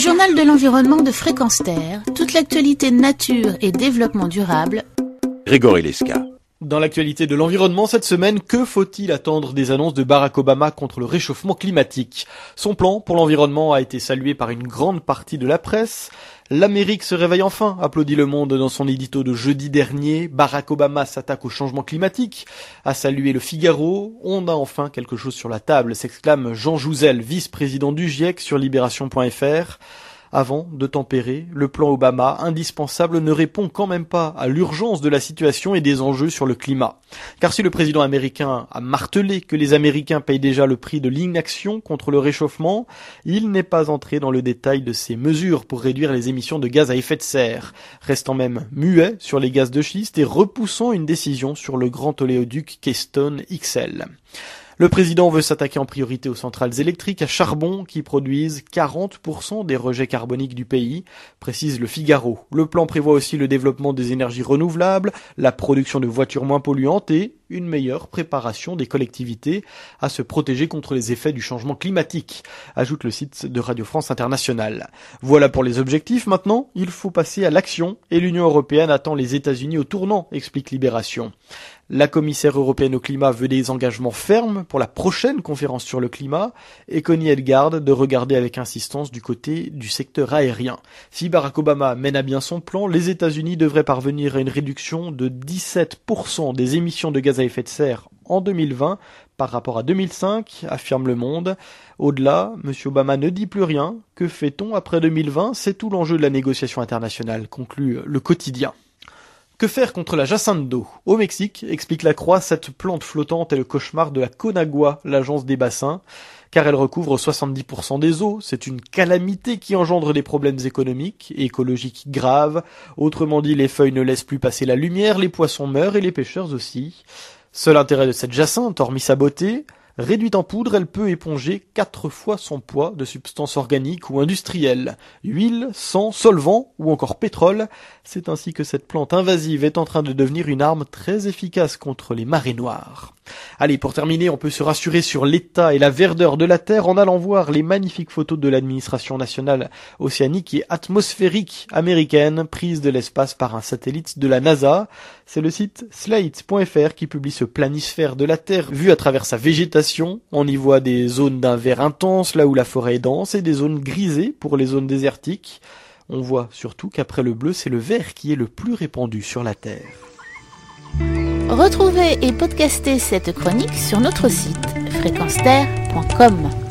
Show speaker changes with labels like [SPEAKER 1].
[SPEAKER 1] journal de l'environnement de Fréquence Terre, toute l'actualité nature et développement durable.
[SPEAKER 2] Grégory Lesca.
[SPEAKER 3] Dans l'actualité de l'environnement cette semaine, que faut-il attendre des annonces de Barack Obama contre le réchauffement climatique ? Son plan pour l'environnement a été salué par une grande partie de la presse. L'Amérique se réveille enfin, applaudit Le Monde dans son édito de jeudi dernier. Barack Obama s'attaque au changement climatique, a salué Le Figaro. On a enfin quelque chose sur la table, s'exclame Jean Jouzel, vice-président du GIEC sur Libération.fr. Avant de tempérer, le plan Obama, indispensable, ne répond quand même pas à l'urgence de la situation et des enjeux sur le climat. Car si le président américain a martelé que les Américains payent déjà le prix de l'inaction contre le réchauffement, il n'est pas entré dans le détail de ses mesures pour réduire les émissions de gaz à effet de serre, restant même muet sur les gaz de schiste et repoussant une décision sur le grand oléoduc Keystone XL. Le président veut s'attaquer en priorité aux centrales électriques à charbon qui produisent 40% des rejets carboniques du pays, précise Le Figaro. Le plan prévoit aussi le développement des énergies renouvelables, la production de voitures moins polluantes et une meilleure préparation des collectivités à se protéger contre les effets du changement climatique, ajoute le site de Radio France Internationale. Voilà pour les objectifs. Maintenant, il faut passer à l'action et l'Union européenne attend les États-Unis au tournant, explique Libération. La commissaire européenne au climat veut des engagements fermes pour la prochaine conférence sur le climat et Connie Hedegaard de regarder avec insistance du côté du secteur aérien. Si Barack Obama mène à bien son plan, les États-Unis devraient parvenir à une réduction de 17% des émissions de gaz à effet de serre en 2020 par rapport à 2005, affirme Le Monde. Au-delà, M. Obama ne dit plus rien. Que fait-on après 2020 ? C'est tout l'enjeu de la négociation internationale, conclut Le Quotidien. Que faire contre la jacinthe d'eau ? Au Mexique, explique La Croix, cette plante flottante est le cauchemar de la Conagua, l'agence des bassins, car elle recouvre 70% des eaux. C'est une calamité qui engendre des problèmes économiques et écologiques graves. Autrement dit, les feuilles ne laissent plus passer la lumière, les poissons meurent et les pêcheurs aussi. Seul intérêt de cette jacinthe, hormis sa beauté, réduite en poudre, elle peut éponger 4 fois son poids de substances organiques ou industrielles, huile, sang, solvant ou encore pétrole. C'est ainsi que cette plante invasive est en train de devenir une arme très efficace contre les marées noires. Allez, pour terminer, on peut se rassurer sur l'état et la verdeur de la Terre en allant voir les magnifiques photos de l'administration nationale océanique et atmosphérique américaine prises de l'espace par un satellite de la NASA. C'est le site slate.fr qui publie ce planisphère de la Terre vu à travers sa végétation. On y voit des zones d'un vert intense là où la forêt est dense et des zones grisées pour les zones désertiques. On voit surtout qu'après le bleu, c'est le vert qui est le plus répandu sur la Terre.
[SPEAKER 1] Retrouvez et podcastez cette chronique sur notre site fréquenceterre.com.